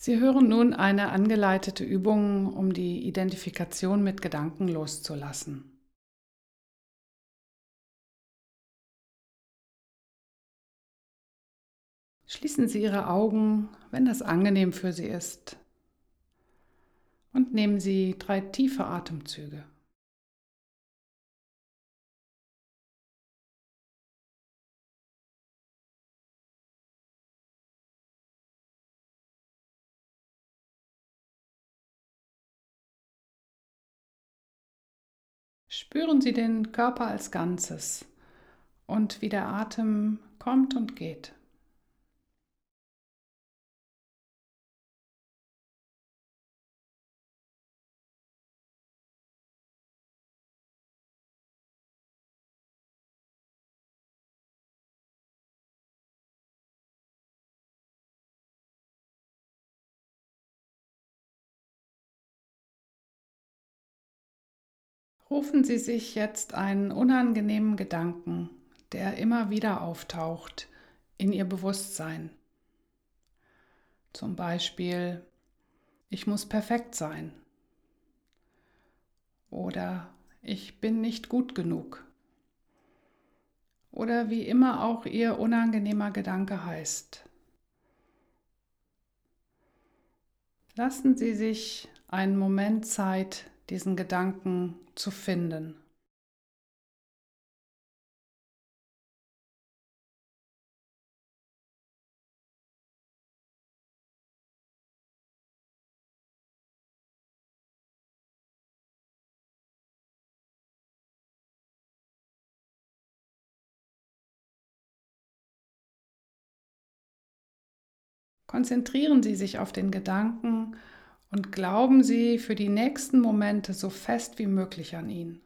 Sie hören nun eine angeleitete Übung, um die Identifikation mit Gedanken loszulassen. Schließen Sie Ihre Augen, wenn das angenehm für Sie ist, und nehmen Sie 3 tiefe Atemzüge. Spüren Sie den Körper als Ganzes und wie der Atem kommt und geht. Rufen Sie sich jetzt einen unangenehmen Gedanken, der immer wieder auftaucht, in Ihr Bewusstsein. Zum Beispiel: Ich muss perfekt sein oder ich bin nicht gut genug oder wie immer auch Ihr unangenehmer Gedanke heißt. Lassen Sie sich einen Moment Zeit, diesen Gedanken zu finden. Konzentrieren Sie sich auf den Gedanken und glauben Sie für die nächsten Momente so fest wie möglich an ihn.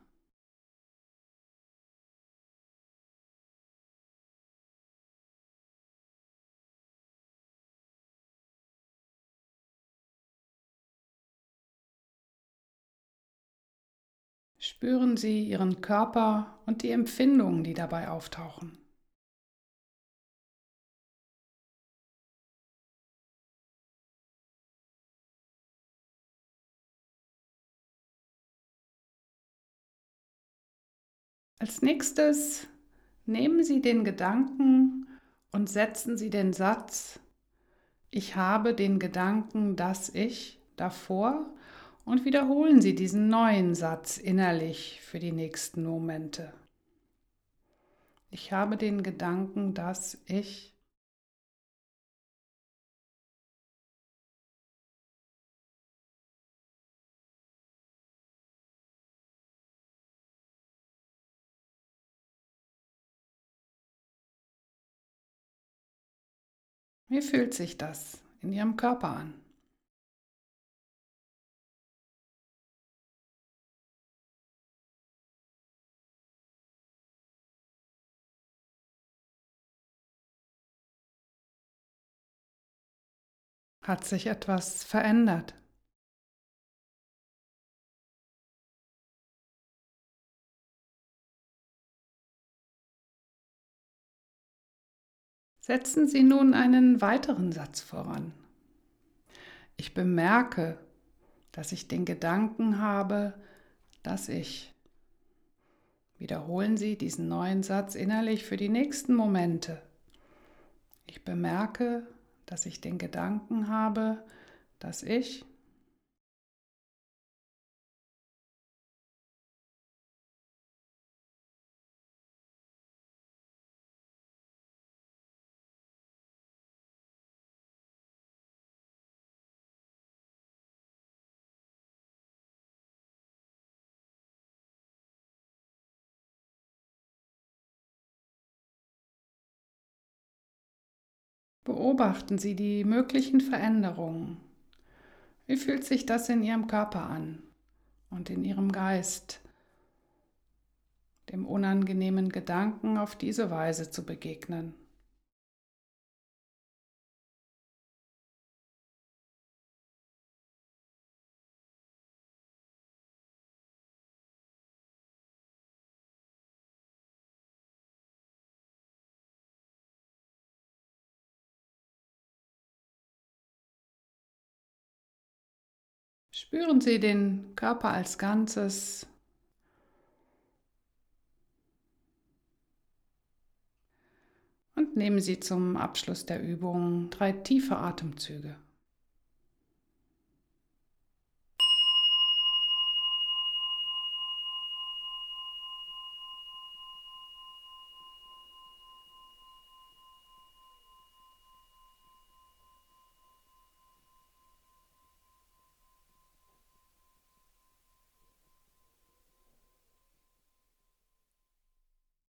Spüren Sie Ihren Körper und die Empfindungen, die dabei auftauchen. Als nächstes nehmen Sie den Gedanken und setzen Sie den Satz: Ich habe den Gedanken, dass ich davor, und wiederholen Sie diesen neuen Satz innerlich für die nächsten Momente. Ich habe den Gedanken, dass ich. Wie fühlt sich das in Ihrem Körper an? Hat sich etwas verändert? Setzen Sie nun einen weiteren Satz voran. Ich bemerke, dass ich den Gedanken habe, dass ich. Wiederholen Sie diesen neuen Satz innerlich für die nächsten Momente. Ich bemerke, dass ich den Gedanken habe, dass ich. Beobachten Sie die möglichen Veränderungen. Wie fühlt sich das in Ihrem Körper an und in Ihrem Geist, dem unangenehmen Gedanken auf diese Weise zu begegnen? Spüren Sie den Körper als Ganzes und nehmen Sie zum Abschluss der Übung 3 tiefe Atemzüge.